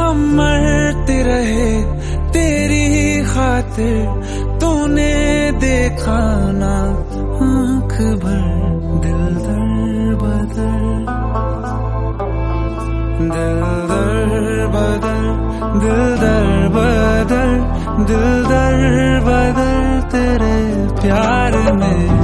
हम मरते रहे तेरी ही खातिर, तूने देखा ना आँख भर। दिल दर बदर, दिल दर बदर, दिल दर बदर, दिल दर बदर तेरे प्यार में।